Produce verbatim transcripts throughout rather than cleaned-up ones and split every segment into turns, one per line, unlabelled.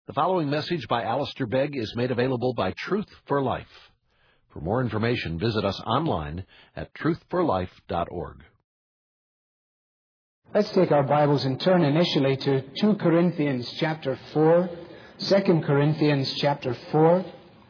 The following message by Alistair Begg is made available by Truth for Life. For more information, visit us online at truth for life dot org.
Let's take our Bibles and turn initially to Second Corinthians chapter four. Second Corinthians chapter four.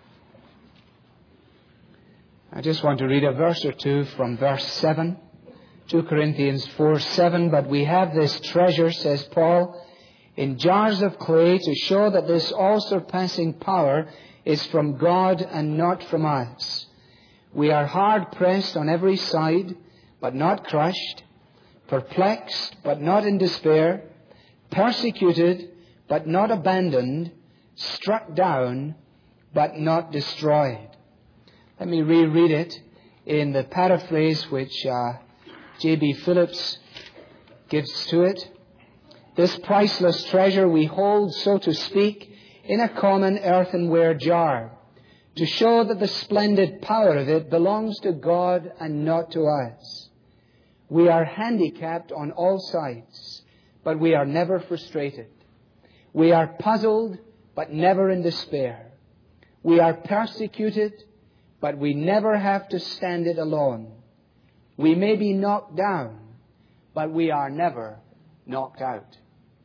I just want to read a verse or two from verse seven. Second Corinthians four seven. But we have this treasure, says Paul, in jars of clay, to show that this all-surpassing power is from God and not from us. We are hard-pressed on every side, but not crushed, perplexed, but not in despair, persecuted, but not abandoned, struck down, but not destroyed. Let me reread it in the paraphrase which uh, J B Phillips gives to it. This priceless treasure we hold, so to speak, in a common earthenware jar, to show that the splendid power of it belongs to God and not to us. We are handicapped on all sides, but we are never frustrated. We are puzzled, but never in despair. We are persecuted, but we never have to stand it alone. We may be knocked down, but we are never knocked out.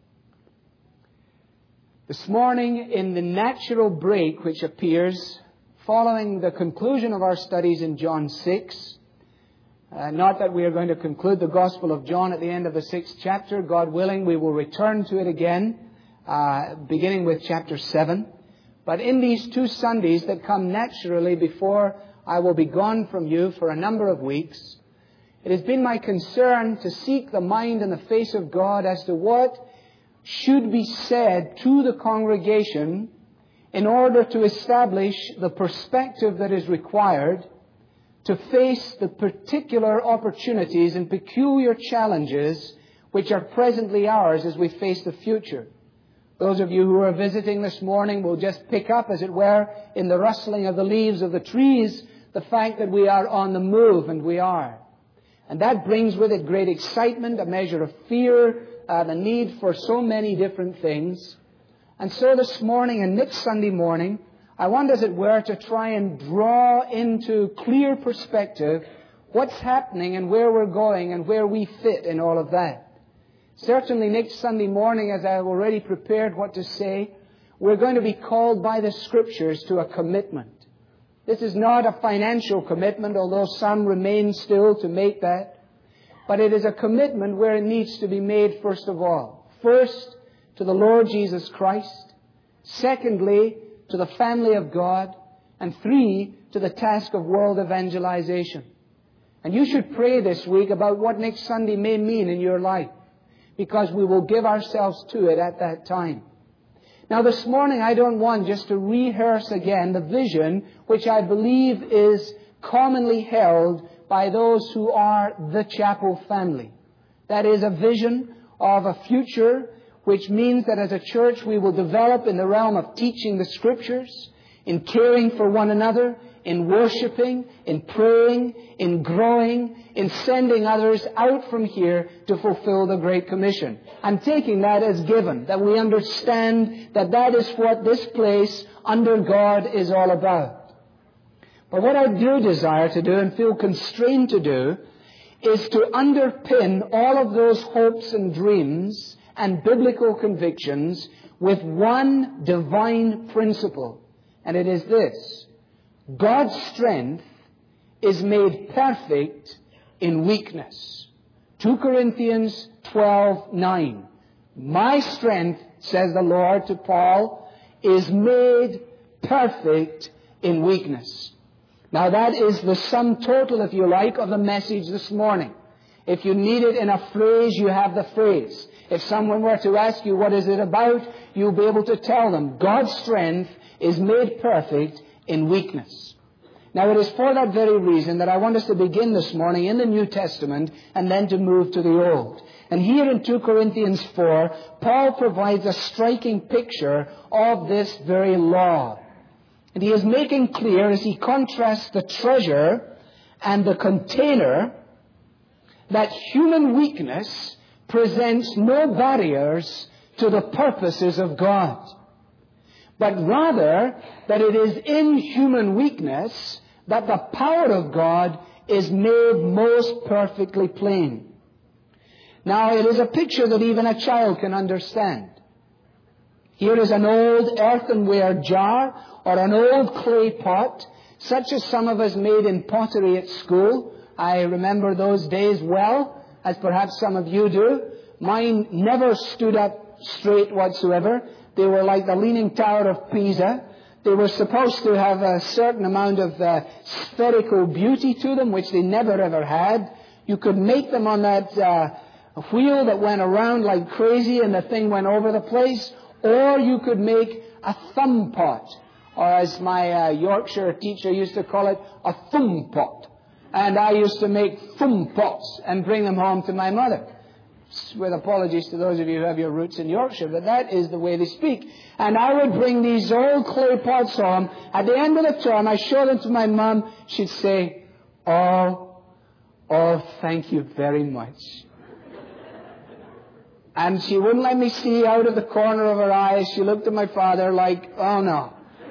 This morning, in the natural break which appears following the conclusion of our studies in John six, uh, not that we are going to conclude the Gospel of John at the end of the sixth chapter. God willing, we will return to it again, uh, beginning with chapter seven. But in these two Sundays that come naturally before I will be gone from you for a number of weeks, it has been my concern to seek the mind and the face of God as to what should be said to the congregation in order to establish the perspective that is required to face the particular opportunities and peculiar challenges which are presently ours as we face the future. Those of you who are visiting this morning will just pick up, as it were, in the rustling of the leaves of the trees, the fact that we are on the move, and we are. And that brings with it great excitement, a measure of fear, Uh, the need for so many different things. And so this morning and next Sunday morning, I want, as it were, to try and draw into clear perspective what's happening and where we're going and where we fit in all of that. Certainly next Sunday morning, as I've already prepared what to say, we're going to be called by the Scriptures to a commitment. This is not a financial commitment, although some remain still to make that. But it is a commitment where it needs to be made first of all. First, to the Lord Jesus Christ. Secondly, to the family of God. And three, to the task of world evangelization. And you should pray this week about what next Sunday may mean in your life, because we will give ourselves to it at that time. Now this morning I don't want just to rehearse again the vision which I believe is commonly held by those who are the chapel family. That is a vision of a future which means that as a church we will develop in the realm of teaching the Scriptures, in caring for one another, in worshiping, in praying, in growing, in sending others out from here to fulfill the Great Commission. And taking that as given, that we understand that that is what this place under God is all about. But what I do desire to do and feel constrained to do is to underpin all of those hopes and dreams and biblical convictions with one divine principle. And it is this: God's strength is made perfect in weakness. Second Corinthians twelve nine. My strength, says the Lord to Paul, is made perfect in weakness. Now that is the sum total, if you like, of the message this morning. If you need it in a phrase, you have the phrase. If someone were to ask you what is it about, you'll be able to tell them God's strength is made perfect in weakness. Now it is for that very reason that I want us to begin this morning in the New Testament and then to move to the Old. And here in Second Corinthians four, Paul provides a striking picture of this very law. And he is making clear, as he contrasts the treasure and the container, that human weakness presents no barriers to the purposes of God. but rather that it is in human weakness that the power of God is made most perfectly plain. Now, it is a picture that even a child can understand. Here is an old earthenware jar or an old clay pot, such as some of us made in pottery at school. I remember those days well, as perhaps some of you do. Mine never stood up straight whatsoever. They were like the Leaning Tower of Pisa. They were supposed to have a certain amount of uh, spherical beauty to them, which they never ever had. You could make them on that uh, wheel that went around like crazy and the thing went over the place. Or you could make a thumb pot, or as my uh, Yorkshire teacher used to call it, a thumb pot. And I used to make thumb pots and bring them home to my mother. With apologies to those of you who have your roots in Yorkshire, but that is the way they speak. And I would bring these old clay pots home. At the end of the term, I showed them to my mum. She'd say, oh, oh, thank you very much. And she wouldn't let me see out of the corner of her eyes. She looked at my father like, oh no.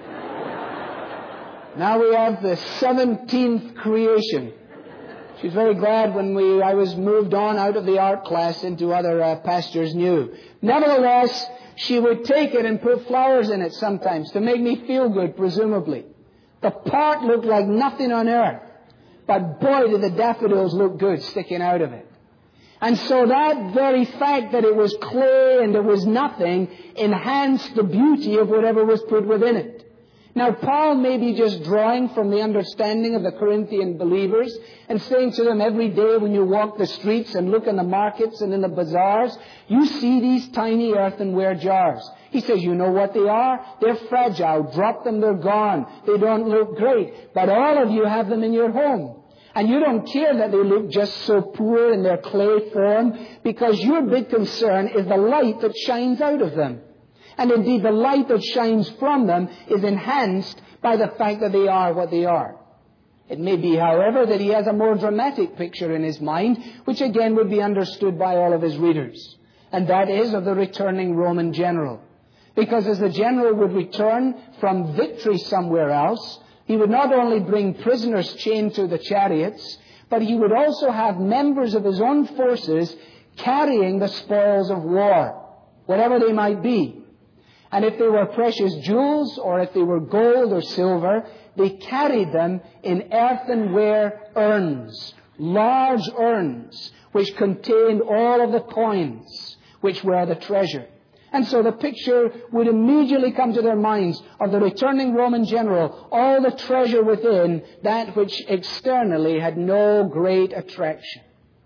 Now we have the seventeenth creation. She was very glad when we I was moved on out of the art class into other uh, pastures new. Nevertheless, she would take it and put flowers in it sometimes to make me feel good, presumably. The pot looked like nothing on earth. But boy, did the daffodils look good sticking out of it. And so that very fact that it was clay and it was nothing enhanced the beauty of whatever was put within it. Now, Paul may be just drawing from the understanding of the Corinthian believers and saying to them every day when you walk the streets and look in the markets and in the bazaars, you see these tiny earthenware jars. He says, you know what they are? They're fragile. Drop them, they're gone. They don't look great. But all of you have them in your home. And you don't care that they look just so poor in their clay form, because your big concern is the light that shines out of them. And indeed, the light that shines from them is enhanced by the fact that they are what they are. It may be, however, that he has a more dramatic picture in his mind, which again would be understood by all of his readers. And that is of the returning Roman general. Because as the general would return from victory somewhere else, he would not only bring prisoners chained to the chariots, but he would also have members of his own forces carrying the spoils of war, whatever they might be. And if they were precious jewels, or if they were gold or silver, they carried them in earthenware urns, large urns, which contained all of the coins, which were the treasure. And so the picture would immediately come to their minds of the returning Roman general, all the treasure within, that which externally had no great attraction.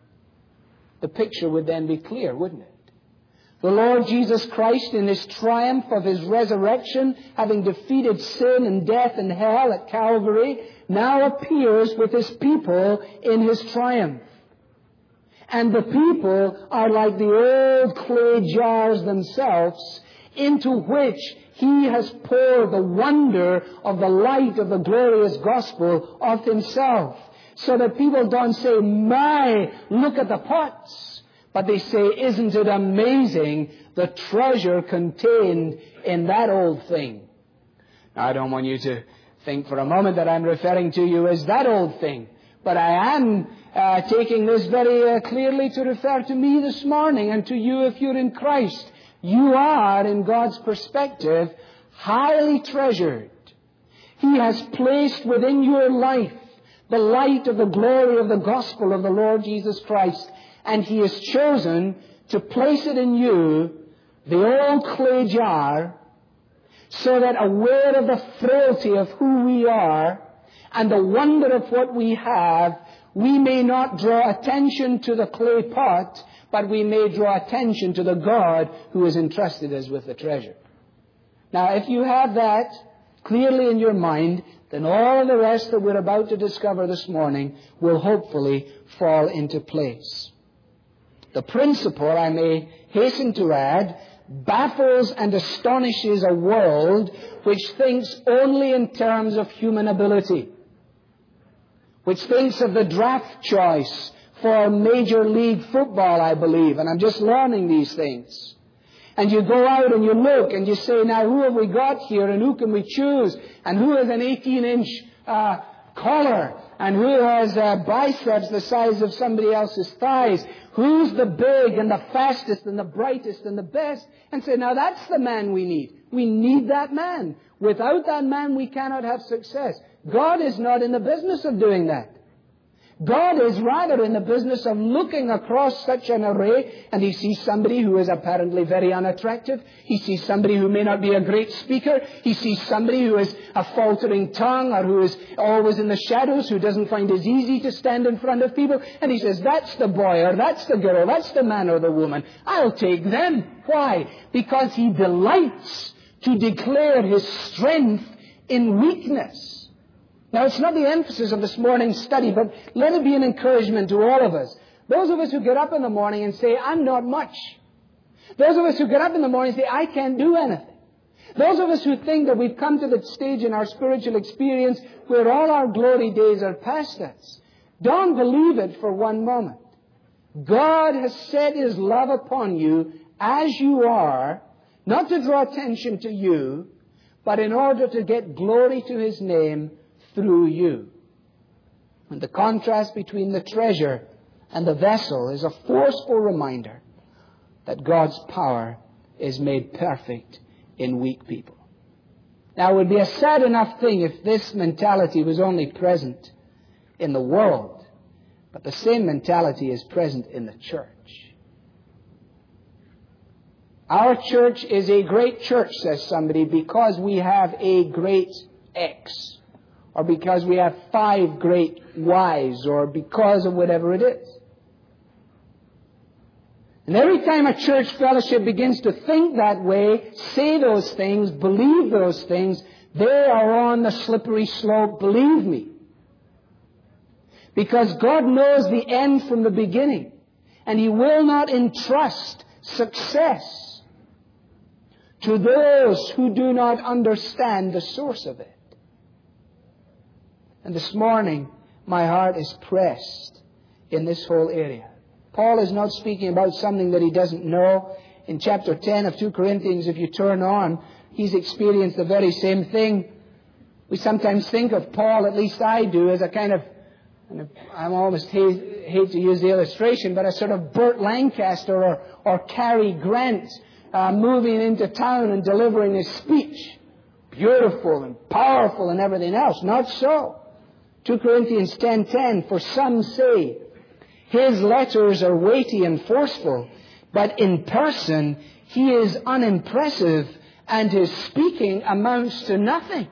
The picture would then be clear, wouldn't it? The Lord Jesus Christ, in His triumph of His resurrection, having defeated sin and death and hell at Calvary, now appears with His people in His triumph. And the people are like the old clay jars themselves, into which He has poured the wonder of the light of the glorious gospel of Himself. So that people don't say, my, look at the pots. But they say, isn't it amazing the treasure contained in that old thing? Now, I don't want you to think for a moment that I'm referring to you as that old thing. But I am uh, taking this very uh, clearly to refer to me this morning and to you if you're in Christ. You are, in God's perspective, highly treasured. He has placed within your life the light of the glory of the gospel of the Lord Jesus Christ. And He has chosen to place it in you, the old clay jar, so that aware of the frailty of who we are and the wonder of what we have, we may not draw attention to the clay pot, but we may draw attention to the God who has entrusted us with the treasure. Now, if you have that clearly in your mind, then all the rest that we're about to discover this morning will hopefully fall into place. The principle, I may hasten to add, baffles and astonishes a world which thinks only in terms of human ability, which thinks of the draft choice for Major League Football, I believe, and I'm just learning these things. And you go out and you look and you say, now who have we got here and who can we choose? And who has an eighteen inch uh, collar? And who has uh, biceps the size of somebody else's thighs? Who's the big and the fastest and the brightest and the best? And say, now that's the man we need. We need that man. Without that man, we cannot have success. God is not in the business of doing that. God is rather in the business of looking across such an array, and He sees somebody who is apparently very unattractive. He sees somebody who may not be a great speaker. He sees somebody who has a faltering tongue or who is always in the shadows, who doesn't find it easy to stand in front of people. And He says, that's the boy or that's the girl, that's the man or the woman. I'll take them. Why? Because He delights to declare His strength in weakness. Now, it's not the emphasis of this morning's study, but let it be an encouragement to all of us. Those of us who get up in the morning and say, I'm not much. Those of us who get up in the morning and say, I can't do anything. Those of us who think that we've come to the stage in our spiritual experience where all our glory days are past us. Don't believe it for one moment. God has set His love upon you as you are, not to draw attention to you, but in order to get glory to His name through you. And the contrast between the treasure and the vessel is a forceful reminder that God's power is made perfect in weak people. Now, it would be a sad enough thing if this mentality was only present in the world, but the same mentality is present in the church. Our church is a great church, says somebody, because we have a great X. Or because we have five great Y's, or because of whatever it is. And every time a church fellowship begins to think that way, say those things, believe those things, they are on the slippery slope, believe me. Because God knows the end from the beginning. And He will not entrust success to those who do not understand the source of it. And this morning, my heart is pressed in this whole area. Paul is not speaking about something that he doesn't know. In chapter ten of Second Corinthians, if you turn on, he's experienced the very same thing. We sometimes think of Paul, at least I do, as a kind of, I almost hate, hate to use the illustration, but a sort of Burt Lancaster or, or Cary Grant uh, moving into town and delivering his speech. Beautiful and powerful and everything else. Not so. Second Corinthians ten ten, for some say, his letters are weighty and forceful, but in person he is unimpressive and his speaking amounts to nothing.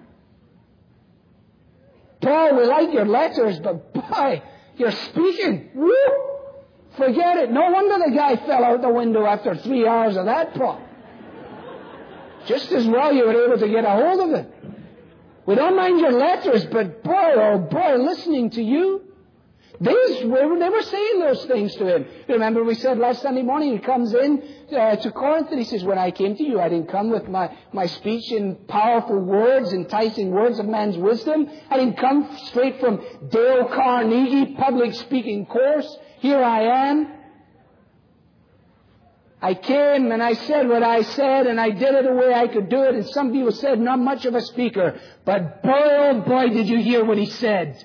Paul, we like your letters, but boy, your speaking, woo, forget it. No wonder the guy fell out the window after three hours of that talk. Just as well you were able to get a hold of it. We don't mind your letters, but boy, oh boy, listening to you. These, we were never saying those things to him. Remember we said last Sunday morning, he comes in uh, to Corinth and he says, when I came to you, I didn't come with my, my speech in powerful words, enticing words of man's wisdom. I didn't come straight from Dale Carnegie public speaking course. Here I am. I came and I said what I said and I did it the way I could do it. And some people said, not much of a speaker. But boy, oh boy, did you hear what he said.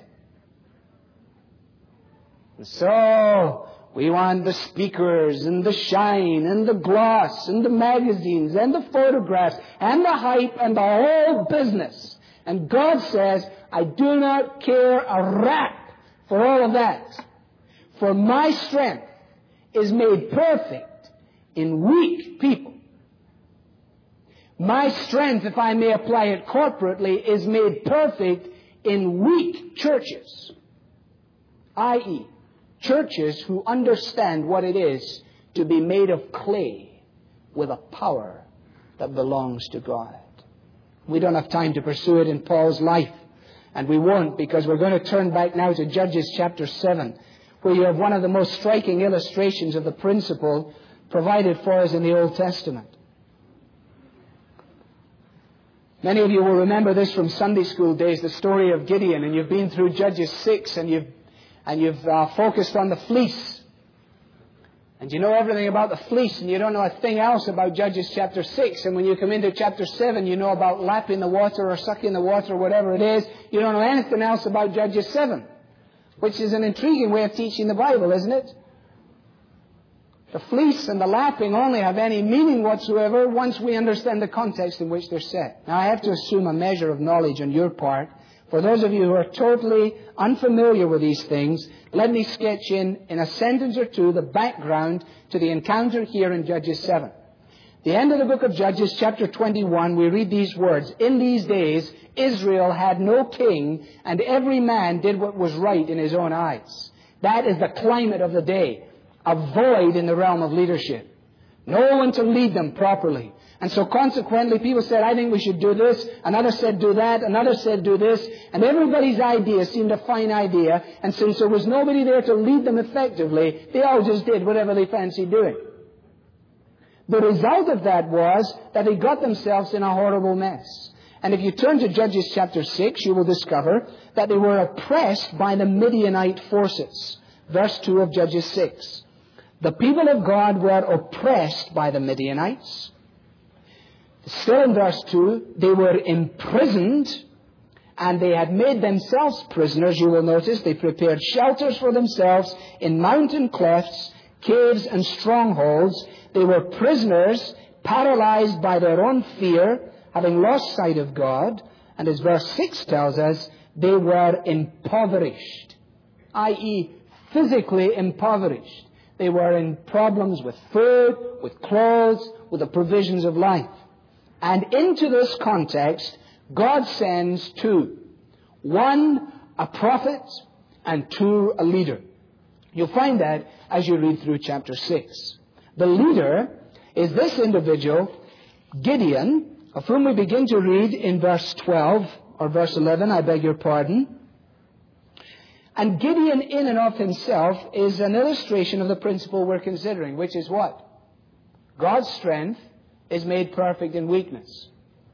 And so, we want the speakers and the shine and the gloss and the magazines and the photographs and the hype and the whole business. And God says, I do not care a rap for all of that. For my strength is made perfect in weak people. My strength, if I may apply it corporately, is made perfect in weak churches. that is, churches who understand what it is to be made of clay with a power that belongs to God. We don't have time to pursue it in Paul's life, and we won't, because we're going to turn back now to Judges chapter seven, where you have one of the most striking illustrations of the principle provided for us in the Old Testament. Many of you will remember this from Sunday school days, the story of Gideon, and you've been through Judges six, and you've and you've uh, focused on the fleece. And you know everything about the fleece, and you don't know a thing else about Judges chapter six. And when you come into chapter seven, you know about lapping the water or sucking the water or whatever it is. You don't know anything else about Judges seven, which is an intriguing way of teaching the Bible, isn't it? The fleece and the lapping only have any meaning whatsoever once we understand the context in which they're set. Now, I have to assume a measure of knowledge on your part. For those of you who are totally unfamiliar with these things, let me sketch in, in a sentence or two, the background to the encounter here in Judges seven. The end of the book of Judges, chapter twenty-one, we read these words. In these days, Israel had no king, and every man did what was right in his own eyes. That is the climate of the day. A void in the realm of leadership. No one to lead them properly. And so consequently, people said, I think we should do this. Another said, do that. Another said, do this. And everybody's idea seemed a fine idea. And since there was nobody there to lead them effectively, they all just did whatever they fancied doing. The result of that was that they got themselves in a horrible mess. And if you turn to Judges chapter six, you will discover that they were oppressed by the Midianite forces. Verse two of Judges six. The people of God were oppressed by the Midianites. Still in verse two, they were imprisoned, and they had made themselves prisoners. You will notice they prepared shelters for themselves in mountain clefts, caves and strongholds. They were prisoners, paralyzed by their own fear, having lost sight of God. And as verse six tells us, they were impoverished, that is physically impoverished. They were in problems with food, with clothes, with the provisions of life. And into this context, God sends two. One, a prophet, and two, a leader. You'll find that as you read through chapter six. The leader is this individual, Gideon, of whom we begin to read in verse twelve, or verse eleven, I beg your pardon. And Gideon in and of himself is an illustration of the principle we're considering, which is what? God's strength is made perfect in weakness.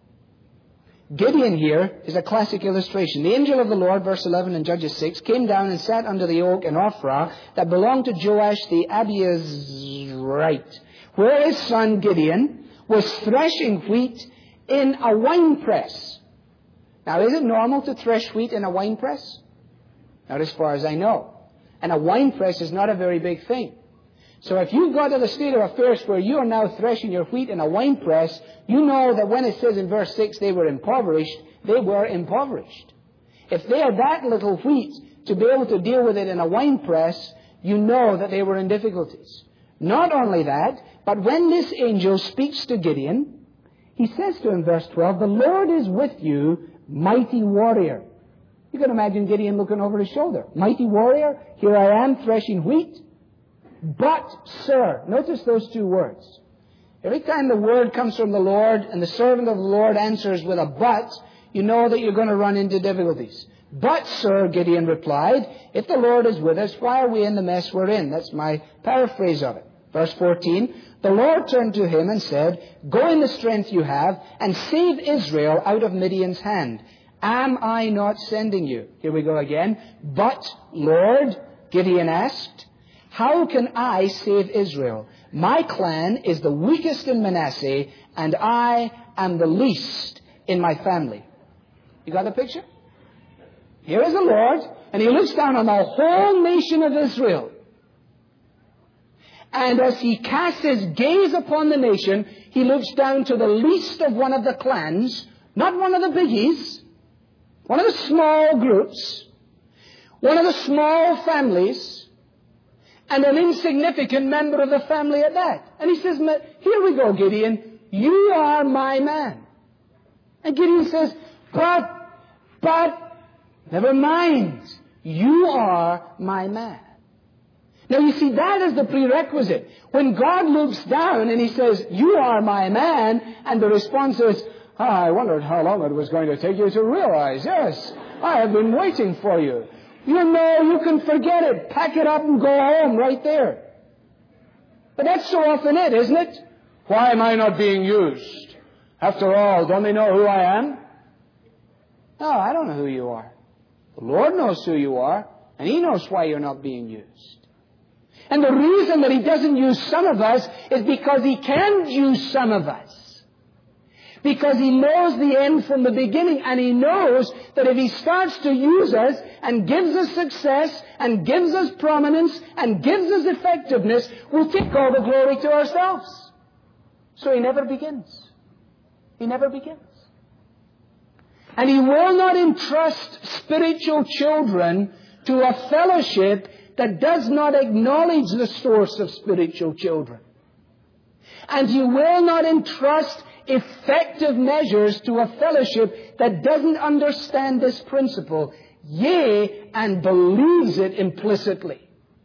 Gideon here is a classic illustration. The angel of the Lord, verse eleven in Judges six, came down and sat under the oak in Ophrah that belonged to Joash the Abiezrite, where his son Gideon was threshing wheat in a winepress. Now, is it normal to thresh wheat in a winepress? Not as far as I know. And a winepress is not a very big thing. So if you've got to the state of affairs where you are now threshing your wheat in a winepress, you know that when it says in verse six they were impoverished, they were impoverished. If they had that little wheat to be able to deal with it in a winepress, you know that they were in difficulties. Not only that, but when this angel speaks to Gideon, he says to him, verse twelve, "The Lord is with you, mighty warrior." You can imagine Gideon looking over his shoulder. Mighty warrior, here I am threshing wheat. But, sir, notice those two words. Every time the word comes from the Lord and the servant of the Lord answers with a but, you know that you're going to run into difficulties. "But, sir," Gideon replied, "if the Lord is with us, why are we in the mess we're in?" That's my paraphrase of it. Verse fourteen, "The Lord turned to him and said, 'Go in the strength you have and save Israel out of Midian's hand. Am I not sending you?'" Here we go again. "But, Lord," Gideon asked, "how can I save Israel? My clan is the weakest in Manasseh, and I am the least in my family." You got the picture? Here is the Lord, and He looks down on the whole nation of Israel. And as He casts His gaze upon the nation, He looks down to the least of one of the clans, not one of the biggies, one of the small groups, one of the small families, and an insignificant member of the family at that. And He says, "Here we go, Gideon. You are my man." And Gideon says, but, but, never mind. You are my man. Now you see, that is the prerequisite. When God looks down and He says, "You are my man," and the response is, oh, "I wondered how long it was going to take you to realize. Yes, I have been waiting for you." You know, you can forget it. Pack it up and go home right there. But that's so often it, isn't it? Why am I not being used? After all, don't they know who I am? No, I don't know who you are. The Lord knows who you are, and He knows why you're not being used. And the reason that He doesn't use some of us is because He can use some of us. Because He knows the end from the beginning, and He knows that if He starts to use us and gives us success and gives us prominence and gives us effectiveness, we'll take all the glory to ourselves. So He never begins. He never begins. And He will not entrust spiritual children to a fellowship that does not acknowledge the source of spiritual children. And He will not entrust effective measures to a fellowship that doesn't understand this principle, yea, and believes it implicitly.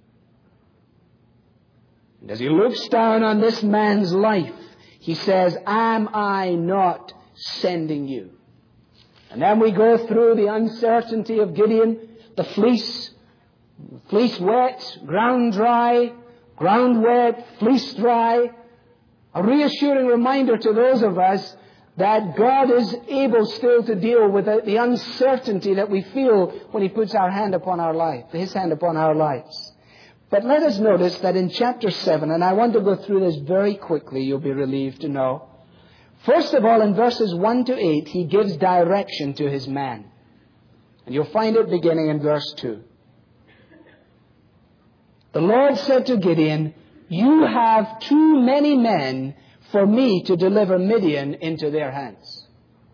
And as He looks down on this man's life, He says, am I not sending you? And then we go through the uncertainty of Gideon, the fleece, fleece wet, ground dry, ground wet, fleece dry. A reassuring reminder to those of us that God is able still to deal with the, the uncertainty that we feel when He puts our hand upon our life, His hand upon our lives. But let us notice that in chapter seven, and I want to go through this very quickly, you'll be relieved to know. First of all, in verses one to eight, He gives direction to His man. And you'll find it beginning in verse two. The Lord said to Gideon, you have too many men for me to deliver Midian into their hands.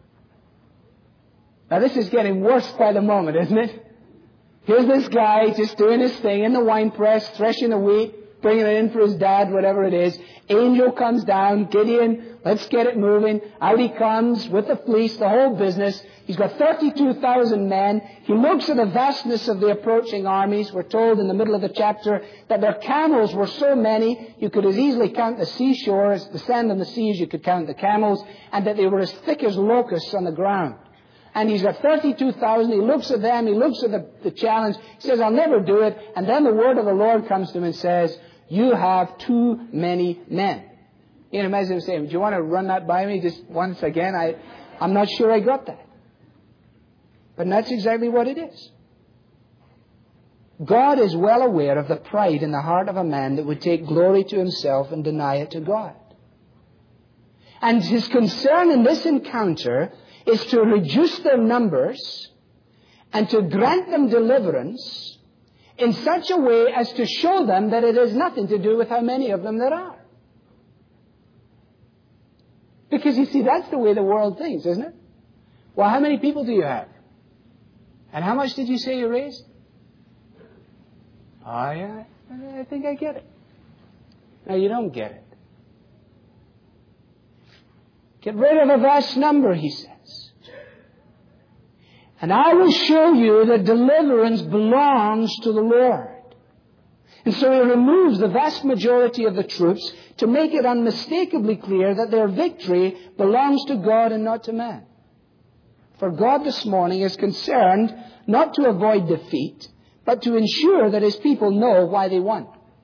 Now this is getting worse by the moment, isn't it? Here's this guy just doing his thing in the wine press, threshing the wheat, bringing it in for his dad, whatever it is. Angel comes down, Gideon, let's get it moving. Out he comes with the fleece, the whole business. He's got thirty-two thousand men. He looks at the vastness of the approaching armies. We're told in the middle of the chapter that their camels were so many, you could as easily count the seashore as the sand on the seas, you could count the camels, and that they were as thick as locusts on the ground. And he's got thirty-two thousand. He looks at them. He looks at the, the challenge. He says, I'll never do it. And then the word of the Lord comes to him and says, you have too many men. You can imagine him saying, do you want to run that by me just once again? I, I'm not sure I got that. But that's exactly what it is. God is well aware of the pride in the heart of a man that would take glory to himself and deny it to God. And His concern in this encounter is to reduce their numbers and to grant them deliverance in such a way as to show them that it has nothing to do with how many of them there are. Because you see, that's the way the world thinks, isn't it? Well, how many people do you have? And how much did you say you raised? Oh, yeah, I think I get it. No, you don't get it. Get rid of a vast number, He says. And I will show you that deliverance belongs to the Lord. And so He removes the vast majority of the troops to make it unmistakably clear that their victory belongs to God and not to man. For God this morning is concerned not to avoid defeat, but to ensure that His people know why they won.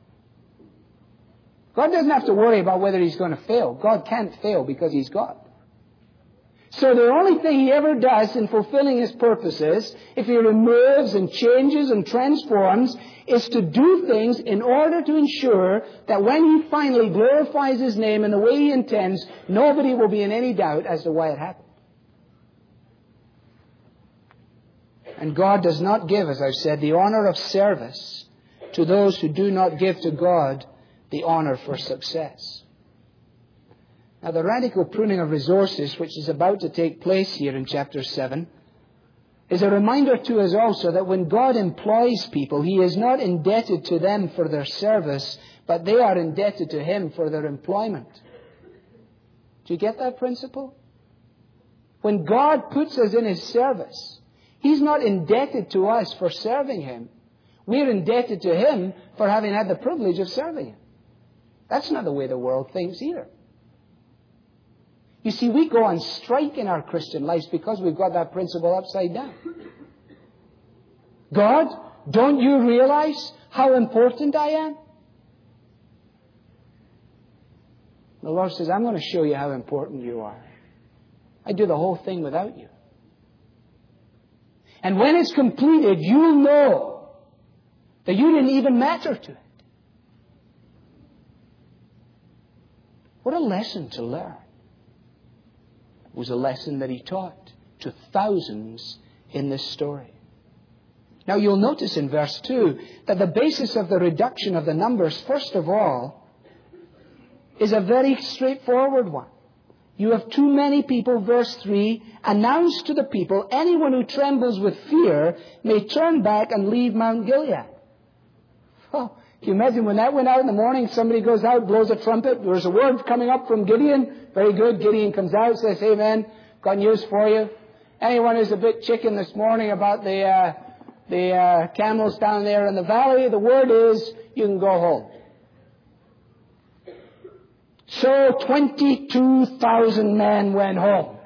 God doesn't have to worry about whether He's going to fail. God can't fail because He's God. So the only thing He ever does in fulfilling His purposes, if He removes and changes and transforms, is to do things in order to ensure that when He finally glorifies His name in the way He intends, nobody will be in any doubt as to why it happened. And God does not give, as I've said, the honor of service to those who do not give to God the honor for success. Now, the radical pruning of resources, which is about to take place here in chapter seven, is a reminder to us also that when God employs people, He is not indebted to them for their service, but they are indebted to Him for their employment. Do you get that principle? When God puts us in His service, He's not indebted to us for serving Him. We're indebted to Him for having had the privilege of serving Him. That's not the way the world thinks either. You see, we go on strike in our Christian lives because we've got that principle upside down. God, don't you realize how important I am? The Lord says, I'm going to show you how important you are. I do the whole thing without you. And when it's completed, you'll know that you didn't even matter to it. What a lesson to learn. It was a lesson that he taught to thousands in this story. Now you'll notice in verse two that the basis of the reduction of the numbers, first of all, is a very straightforward one. You have too many people, verse three, announce to the people, anyone who trembles with fear may turn back and leave Mount Gilead. Oh, can you imagine when that went out in the morning, somebody goes out, blows a trumpet, there's a word coming up from Gideon. Very good. Gideon comes out, says, hey man, got news for you. Anyone who's a bit chicken this morning about the, uh, the uh, camels down there in the valley, the word is, you can go home. So twenty-two thousand men went home.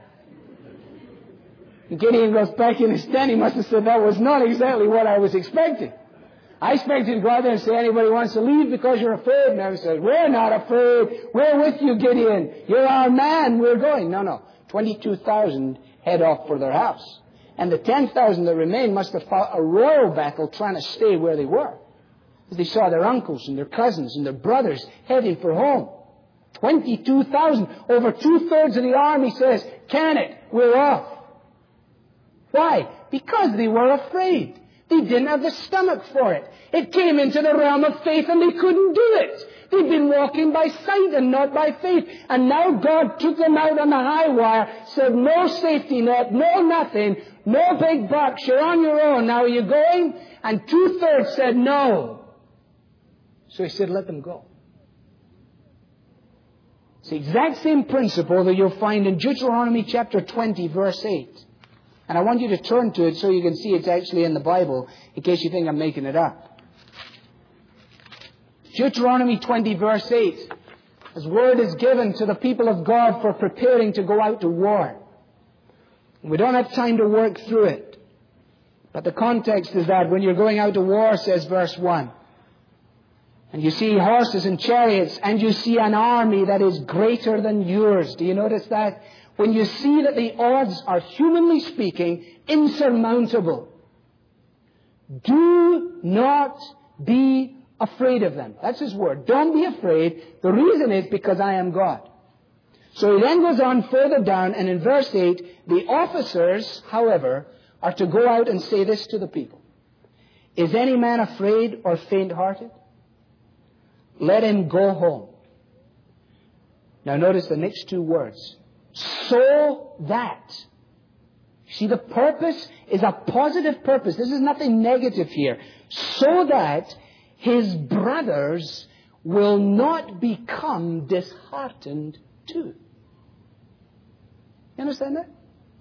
Gideon goes back in his tent. He must have said, that was not exactly what I was expecting. I expected to go out there and say, anybody wants to leave because you're afraid? And I said, we're not afraid. We're with you, Gideon. You're our man. We're going. No, no. twenty-two thousand head off for their house. And the ten thousand that remained must have fought a royal battle trying to stay where they were. They saw their uncles and their cousins and their brothers heading for home. twenty-two thousand. Over two-thirds of the army says, can it? We're off. Why? Because they were afraid. They didn't have the stomach for it. It came into the realm of faith and they couldn't do it. They'd been walking by sight and not by faith. And now God took them out on the high wire, said no safety net, no nothing, no big bucks, you're on your own. Now are you going? And two-thirds said no. So he said, let them go. It's the exact same principle that you'll find in Deuteronomy chapter twenty, verse eight. And I want you to turn to it so you can see it's actually in the Bible, in case you think I'm making it up. Deuteronomy twenty, verse eight. As word is given to the people of God for preparing to go out to war. We don't have time to work through it. But the context is that when you're going out to war, says verse one, and you see horses and chariots, and you see an army that is greater than yours. Do you notice that? When you see that the odds are, humanly speaking, insurmountable, do not be afraid of them. That's his word. Don't be afraid. The reason is because I am God. So he then goes on further down, and in verse eight, the officers, however, are to go out and say this to the people. Is any man afraid or faint-hearted? Let him go home. Now notice the next two words. So that. See, the purpose is a positive purpose. This is nothing negative here. So that his brothers will not become disheartened too. You understand that?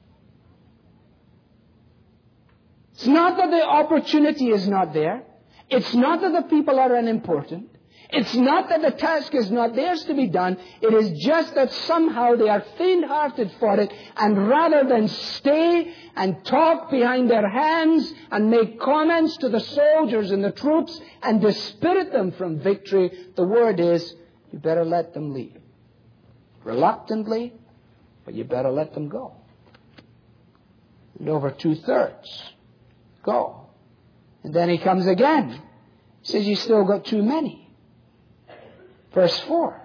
It's not that the opportunity is not there. It's not that the people are unimportant. It's not that the task is not theirs to be done. It is just that somehow they are faint-hearted for it, and rather than stay and talk behind their hands and make comments to the soldiers and the troops and dispirit them from victory, the word is, you better let them leave. Reluctantly, but you better let them go. And over two-thirds go. And then he comes again. He says, you still got too many. Verse four.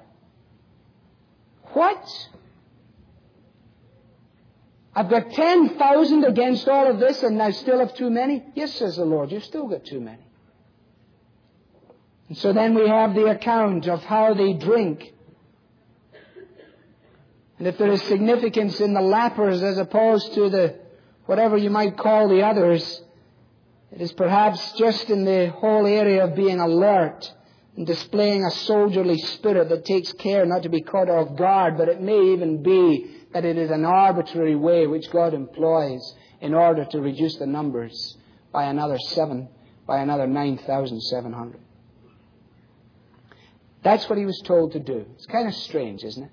What? I've got ten thousand against all of this and I still have too many? Yes, says the Lord, you've still got too many. And so then we have the account of how they drink. And if there is significance in the lappers as opposed to the whatever you might call the others, it is perhaps just in the whole area of being alert and displaying a soldierly spirit that takes care not to be caught off guard, but it may even be that it is an arbitrary way which God employs in order to reduce the numbers by another seven, by another nine thousand seven hundred. That's what he was told to do. It's kind of strange, isn't it?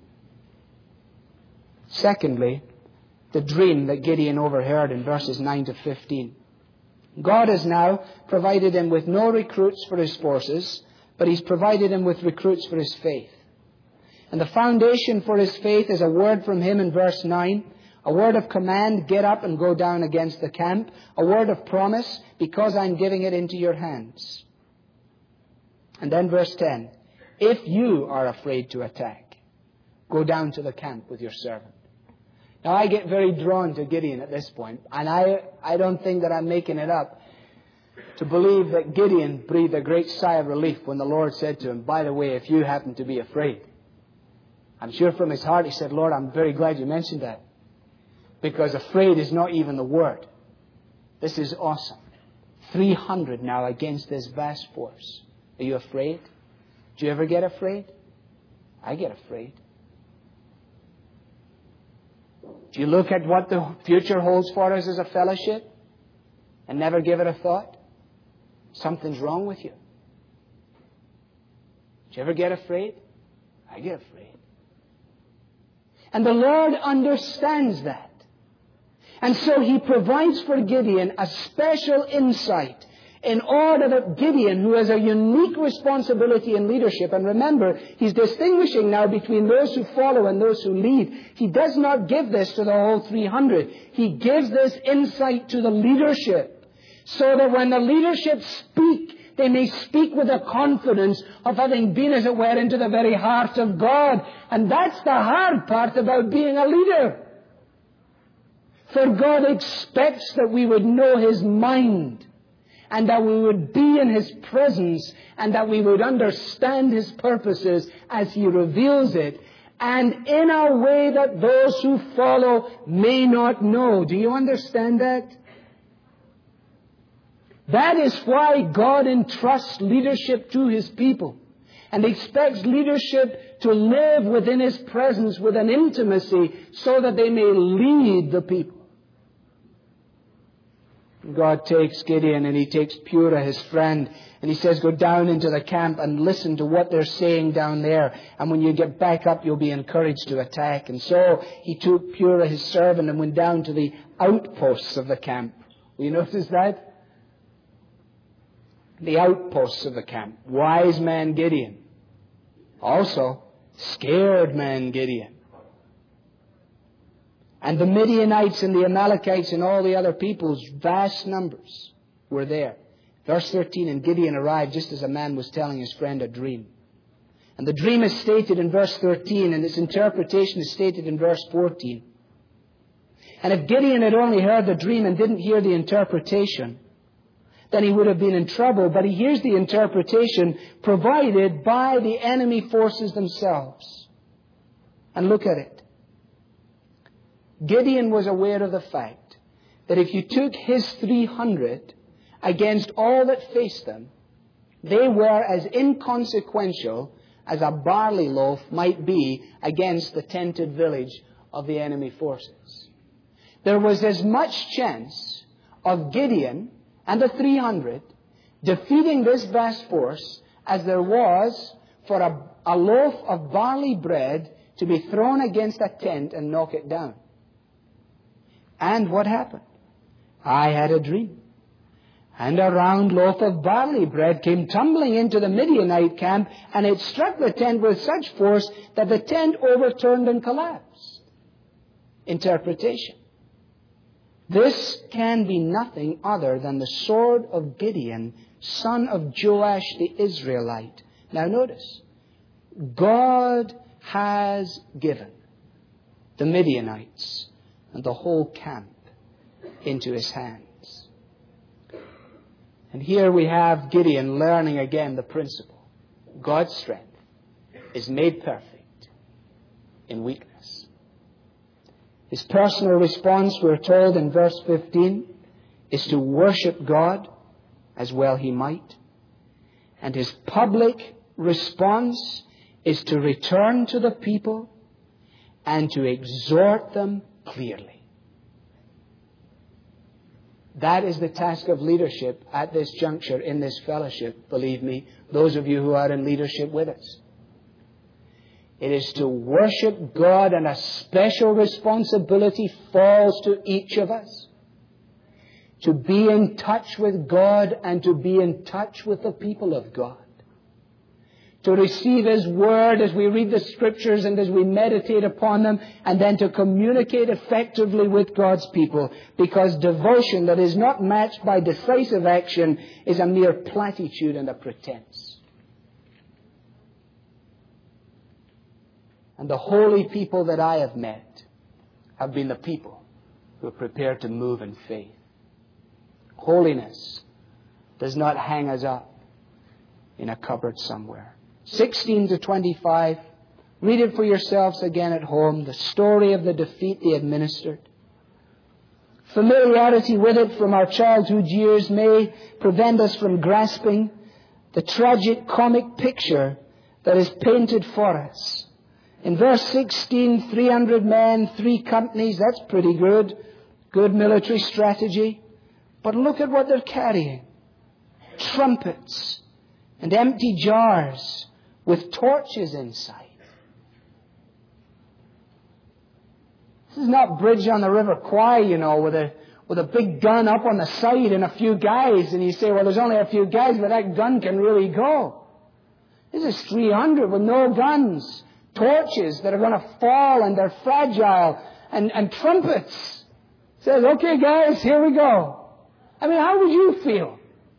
Secondly, the dream that Gideon overheard in verses nine to fifteen. God has now provided him with no recruits for his forces, but he's provided him with recruits for his faith. And the foundation for his faith is a word from him in verse nine, a word of command, get up and go down against the camp, a word of promise, because I'm giving it into your hands. And then verse ten, if you are afraid to attack, Go down to the camp with your servant. Now, I get very drawn to Gideon at this point, and I, I don't think that I'm making it up to believe that Gideon breathed a great sigh of relief when the Lord said to him, by the way, if you happen to be afraid. I'm sure from his heart he said, Lord, I'm very glad you mentioned that, because afraid is not even the word. This is awesome. three hundred now against this vast force. Are you afraid? Do you ever get afraid? I get afraid. Do you look at what the future holds for us as a fellowship and never give it a thought? Something's wrong with you. Do you ever get afraid? I get afraid. And the Lord understands that. And so He provides for Gideon a special insight in order that Gideon, who has a unique responsibility in leadership, and remember, he's distinguishing now between those who follow and those who lead. He does not give this to the whole three hundred. He gives this insight to the leadership, so that when the leadership speak, they may speak with the confidence of having been, as it were, into the very heart of God. And that's the hard part about being a leader. For God expects that we would know His mind, and that we would be in His presence, and that we would understand His purposes as He reveals it, and in a way that those who follow may not know. Do you understand that? That is why God entrusts leadership to His people, and expects leadership to live within His presence with an intimacy so that they may lead the people. God takes Gideon and He takes Purah, his friend, and He says, go down into the camp and listen to what they're saying down there. And when you get back up, you'll be encouraged to attack. And so he took Purah, his servant, and went down to the outposts of the camp. Will you notice that? The outposts of the camp. Wise man Gideon. Also, scared man Gideon. And the Midianites and the Amalekites and all the other peoples, vast numbers, were there. Verse thirteen, and Gideon arrived just as a man was telling his friend a dream. And the dream is stated in verse thirteen, and its interpretation is stated in verse fourteen. And if Gideon had only heard the dream and didn't hear the interpretation, then he would have been in trouble. But he hears the interpretation provided by the enemy forces themselves. And look at it. Gideon was aware of the fact that if you took his three hundred against all that faced them, they were as inconsequential as a barley loaf might be against the tented village of the enemy forces. There was as much chance of Gideon and the three hundred defeating this vast force as there was for a, a loaf of barley bread to be thrown against a tent and knock it down. And what happened? I had a dream. And a round loaf of barley bread came tumbling into the Midianite camp, and it struck the tent with such force that the tent overturned and collapsed. Interpretation. This can be nothing other than the sword of Gideon, son of Joash the Israelite. Now notice, God has given the Midianites and the whole camp into his hands. And here we have Gideon learning again the principle. God's strength is made perfect in weakness. His personal response, we're told in verse fifteen, is to worship God as well he might. And his public response is to return to the people and to exhort them clearly. That is the task of leadership at this juncture in this fellowship, believe me, those of you who are in leadership with us. It is to worship God, and a special responsibility falls to each of us. To be in touch with God and to be in touch with the people of God. To receive His Word as we read the Scriptures and as we meditate upon them, and then to communicate effectively with God's people, because devotion that is not matched by decisive action is a mere platitude and a pretense. and the holy people that I have met have been the people who are prepared to move in faith. Holiness does not hang us up in a cupboard somewhere. sixteen to twenty-five. Read it for yourselves again at home. The story of the defeat they administered. Familiarity with it from our childhood years may prevent us from grasping the tragic comic picture that is painted for us. In verse sixteen, three hundred men, three companies, that's pretty good. Good military strategy. But look at what they're carrying. Trumpets and empty jars with torches inside. This is not Bridge on the River Kwai, you know, with a with a big gun up on the side and a few guys. And you say, well, there's only a few guys, but that gun can really go. This is three hundred with no guns. Torches that are going to fall and they're fragile. And, and trumpets. It says, okay, guys, here we go. I mean, how would you feel?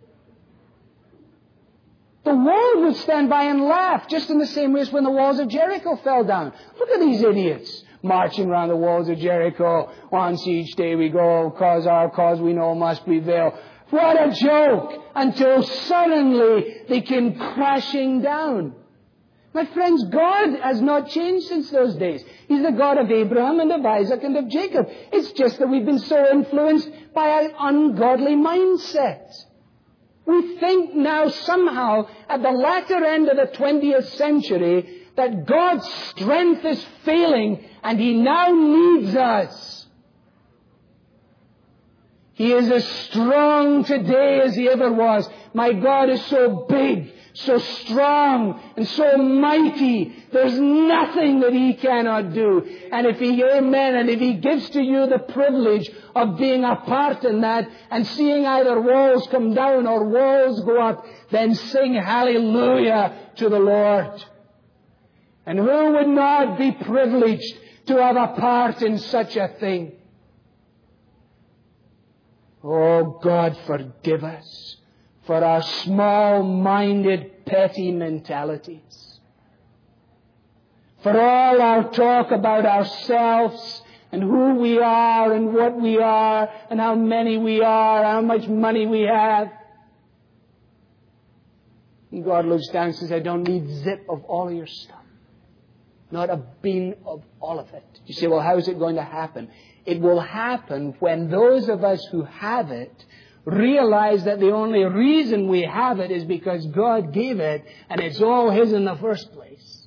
The world would stand by and laugh, just in the same way as when the walls of Jericho fell down. Look at these idiots marching around the walls of Jericho. On siege day we go, cause our cause we know must prevail. What a joke! Until suddenly they came crashing down. My friends, God has not changed since those days. He's the God of Abraham and of Isaac and of Jacob. It's just that we've been so influenced by an ungodly mindset. We think now somehow at the latter end of the twentieth century that God's strength is failing and He now needs us. He is as strong today as He ever was. My God is so big, so strong, and so mighty. There's nothing that He cannot do. And if He, amen, and if He gives to you the privilege of being a part in that and seeing either walls come down or walls go up, then sing hallelujah to the Lord. And who would not be privileged to have a part in such a thing? Oh, God, forgive us for our small-minded, petty mentalities. For all our talk about ourselves and who we are and what we are and how many we are, how much money we have. And God looks down and says, I don't need zip of all of your stuff. Not a bean of all of it. You say, well, how is it going to happen? It will happen when those of us who have it realize that the only reason we have it is because God gave it and it's all His in the first place.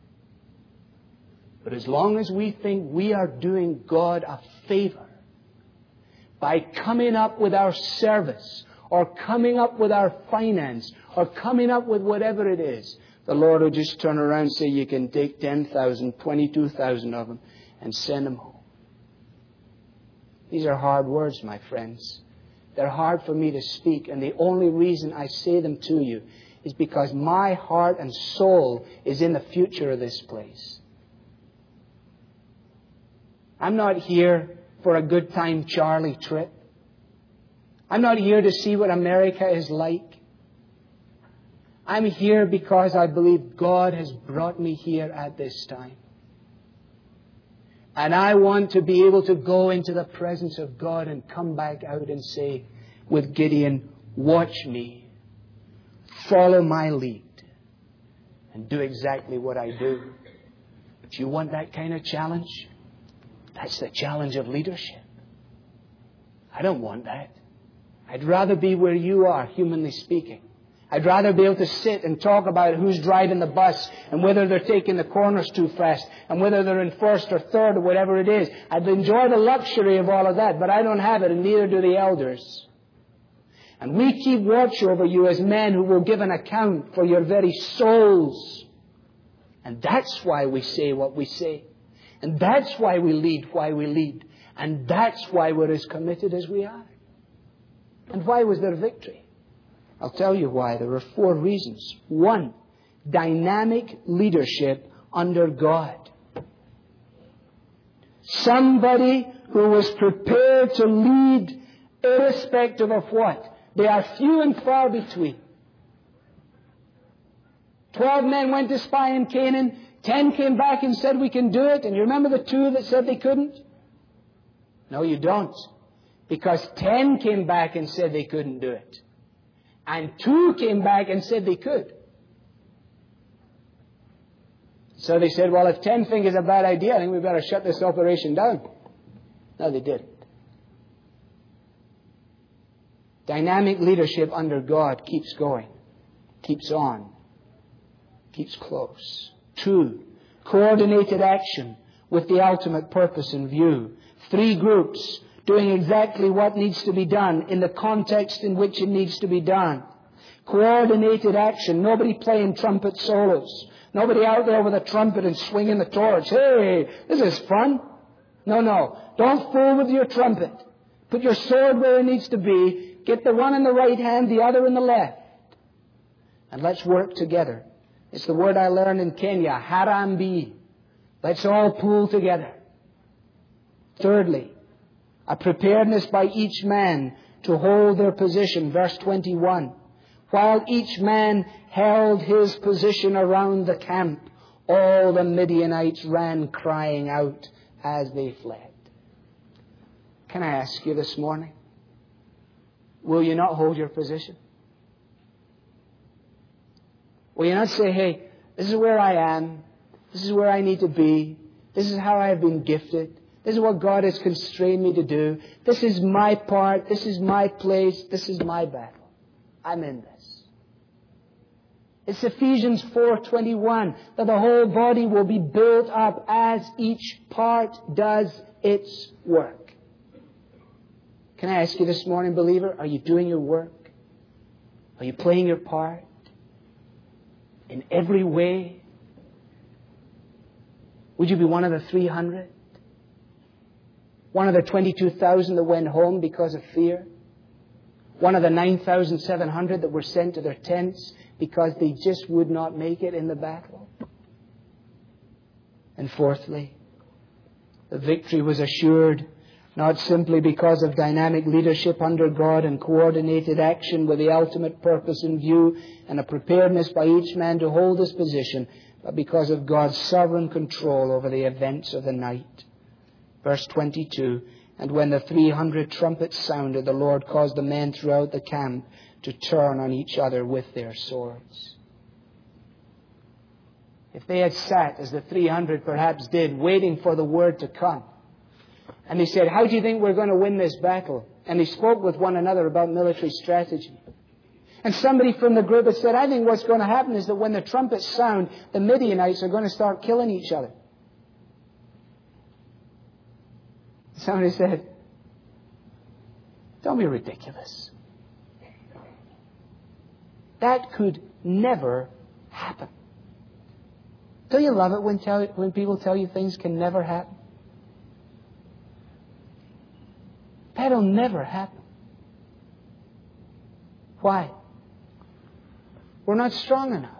But as long as we think we are doing God a favor by coming up with our service or coming up with our finance or coming up with whatever it is, the Lord will just turn around and say, you can take ten thousand, twenty-two thousand of them and send them home. These are hard words, my friends. They're hard for me to speak, and the only reason I say them to you is because my heart and soul is in the future of this place. I'm not here for a good time Charlie trip. I'm not here to see what America is like. I'm here because I believe God has brought me here at this time. And I want to be able to go into the presence of God and come back out and say with Gideon, watch me, follow my lead, and do exactly what I do. Do you want that kind of challenge? That's the challenge of leadership. I don't want that. I'd rather be where you are, humanly speaking. I'd rather be able to sit and talk about who's driving the bus and whether they're taking the corners too fast and whether they're in first or third or whatever it is. I'd enjoy the luxury of all of that, but I don't have it and neither do the elders. And we keep watch over you as men who will give an account for your very souls. And that's why we say what we say. And that's why we lead why we lead. And that's why we're as committed as we are. And why was there victory? I'll tell you why. There are four reasons. One, dynamic leadership under God. Somebody who was prepared to lead irrespective of what. They are few and far between. Twelve men went to spy in Canaan. Ten came back and said we can do it. And you remember the two that said they couldn't? No, you don't. Because ten came back and said they couldn't do it. And two came back and said they could. So they said, well, if ten think is a bad idea, I think we better shut this operation down. No, they didn't. Dynamic leadership under God keeps going, keeps on, keeps close. Two, coordinated action with the ultimate purpose in view. Three groups doing exactly what needs to be done in the context in which it needs to be done. Coordinated action. Nobody playing trumpet solos. Nobody out there with a trumpet and swinging the torch. Hey, this is fun. No, no. Don't fool with your trumpet. Put your sword where it needs to be. Get the one in the right hand, the other in the left. And let's work together. It's the word I learned in Kenya, harambi. Let's all pull together. Thirdly, a preparedness by each man to hold their position. Verse twenty-one. While each man held his position around the camp, all the Midianites ran crying out as they fled. Can I ask you this morning, will you not hold your position? Will you not say, hey, this is where I am. This is where I need to be. This is how I have been gifted. This is what God has constrained me to do. This is my part. This is my place. This is my battle. I'm in this. It's Ephesians four twenty-one that the whole body will be built up as each part does its work. Can I ask you this morning, believer, are you doing your work? Are you playing your part? In every way? Would you be one of the three hundred? One of the twenty-two thousand that went home because of fear? One of the nine thousand seven hundred that were sent to their tents because they just would not make it in the battle? And fourthly, the victory was assured not simply because of dynamic leadership under God and coordinated action with the ultimate purpose in view and a preparedness by each man to hold his position, but because of God's sovereign control over the events of the night. Verse twenty-two, and when the three hundred trumpets sounded, the Lord caused the men throughout the camp to turn on each other with their swords. If they had sat, as the three hundred perhaps did, waiting for the word to come, and they said, how do you think we're going to win this battle? And they spoke with one another about military strategy. And somebody from the group had said, I think what's going to happen is that when the trumpets sound, the Midianites are going to start killing each other. Somebody said, don't be ridiculous. That could never happen. Don't you love it when, tell, when people tell you things can never happen? That'll never happen. Why? We're not strong enough.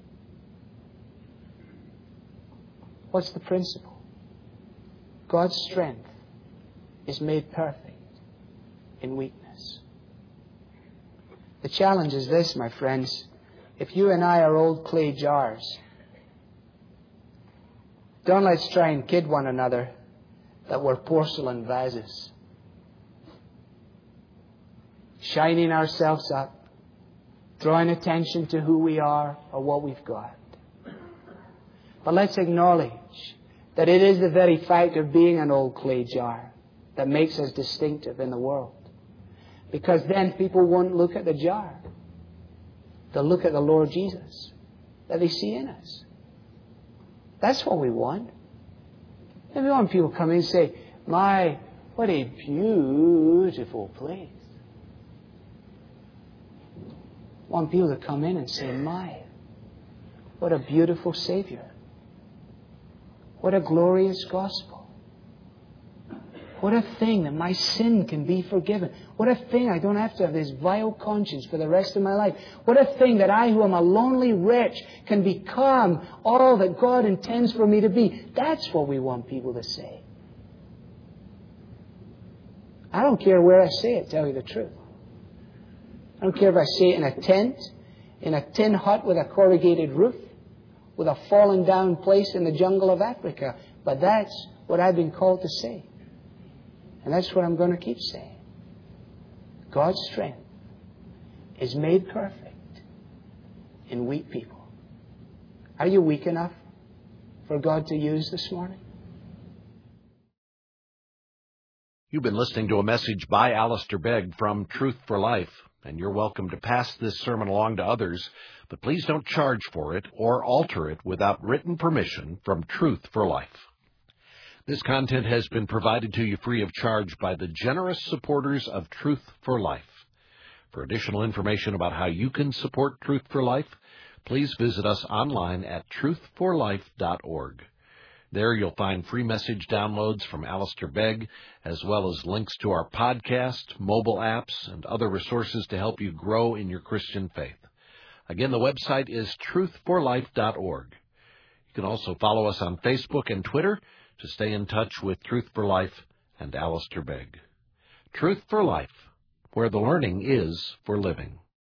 What's the principle? God's strength is made perfect in weakness. The challenge is this, my friends. If you and I are old clay jars, don't let's try and kid one another that we're porcelain vases, shining ourselves up, drawing attention to who we are or what we've got. But let's acknowledge that it is the very fact of being an old clay jar that makes us distinctive in the world. Because then people won't look at the jar. They'll look at the Lord Jesus that they see in us. That's what we want. And we want people to come in and say, my, what a beautiful place. We want people to come in and say, my, what a beautiful Savior. What a glorious gospel. What a thing that my sin can be forgiven. What a thing I don't have to have this vile conscience for the rest of my life. What a thing that I, who am a lonely wretch, can become all that God intends for me to be. That's what we want people to say. I don't care where I say it, tell you the truth. I don't care if I say it in a tent, in a tin hut with a corrugated roof, with a fallen down place in the jungle of Africa. But that's what I've been called to say. And that's what I'm going to keep saying. God's strength is made perfect in weak people. Are you weak enough for God to use this morning?
You've been listening to a message by Alistair Begg from Truth for Life, and you're welcome to pass this sermon along to others, but please don't charge for it or alter it without written permission from Truth for Life. This content has been provided to you free of charge by the generous supporters of Truth for Life. For additional information about how you can support Truth for Life, please visit us online at truth for life dot org. There you'll find free message downloads from Alistair Begg, as well as links to our podcast, mobile apps, and other resources to help you grow in your Christian faith. Again, the website is truth for life dot org. You can also follow us on Facebook and Twitter to stay in touch with Truth for Life and Alistair Begg. Truth for Life, where the learning is for living.